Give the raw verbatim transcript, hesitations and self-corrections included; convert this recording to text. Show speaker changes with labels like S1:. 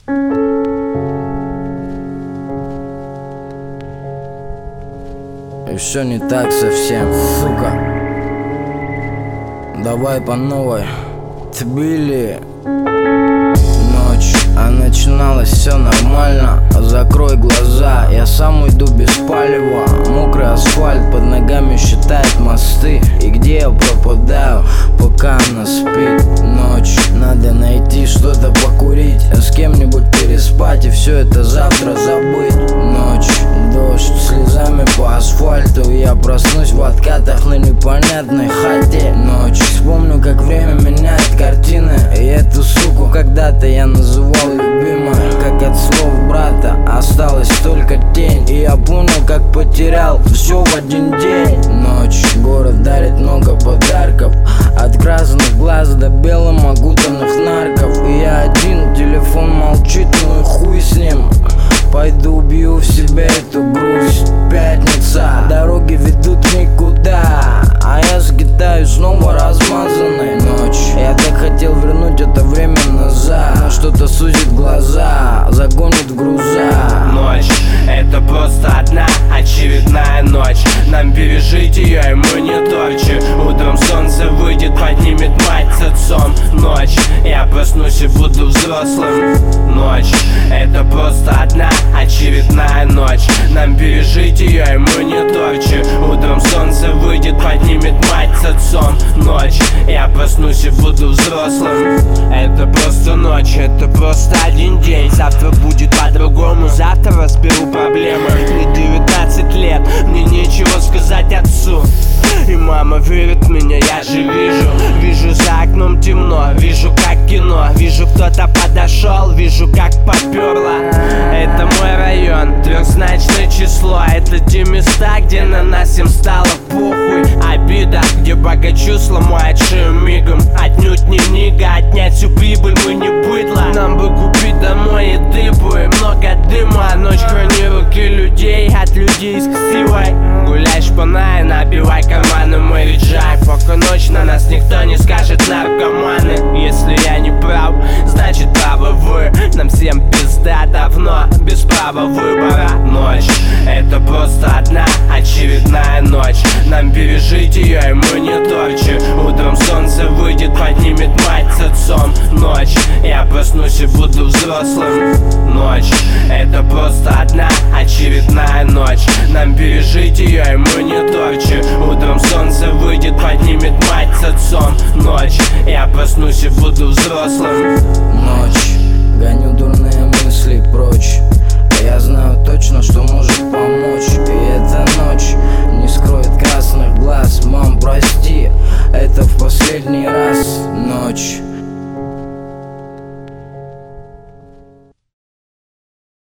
S1: И все не так совсем, сука. Давай по новой. Тбили. Ночь, а начиналось все нормально. Закрой глаза, я сам уйду без палева. Мокрый асфальт под ногами считает мосты. И где я пропадаю, пока она спит. Ночь, надо найти что-то покурить, с кем-нибудь переспать и все это завтра забыть. Ночь, дождь слезами по асфальту. Я проснусь в откатах на непонятной хате. Ночь, вспомню, как время меняет картины. И эту суку когда-то я называл любимой. Как от слов брата осталась только тень. И я понял, как потерял все в один день. Ночь, город дарит много подарков, от красных глаз до белым окутанных нарков. И я один, телефон молчит, ну и хуй с ним. Пойду убью в себе эту грусть. Пятница, дороги ведут никуда, а я скитаюсь снова размазанной. Ночь, я так хотел вернуть это время назад, но что-то сузит глаза, загонит в груза.
S2: Ночь, это просто одна очередная ночь. Нам пережить ее и мы не торчи. Утром солнце выйдет, поднимет мать с отцом. Ночь, я проснусь и буду взрослым. Ночь, это просто одна очередная ночь. Нам пережить ее и мы не торчи. Утром солнце выйдет, поднимет мать с отцом. Ночь, я проснусь и буду взрослым. Это просто ночь, это просто один день. Завтра будет по-другому, завтра разберу проблемы. Мне девятнадцать лет, мне нечего сказать отцу. И мама верит в меня, я же вижу. Вижу за окном темно, вижу как кино. Вижу, кто-то подошел, вижу как поперло. Это мой район, трехзначное число. Это те места, где на нас им стало похуй. Обида, где богачу сломает шею мигом. Отнюдь не книга, отнять всю прибыль мы не быдло. Нам бы купить домой еды бы и много дыма. Ночь, храни руки людей от людей с ксивой. Гуляй шпана и набивай карманы, мы реджай. Пока ночь, на нас никто не скажет наркоманы. Если я не прав, значит правы вы. Нам всем пизда давно, без права выбора. Ночь, это просто одна очередная ночь. Нам пережить ее и мы не торчи. Утром солнце выйдет, поднимет мать с отцом. Ночь, я проснусь и буду взрослым. Ночь, это просто одна очередная ночь. Нам пережить ее и мы не торчи. Утром солнце выйдет, поднимет мать с отцом. Ночь, я проснусь и буду взрослым.
S1: Ночь,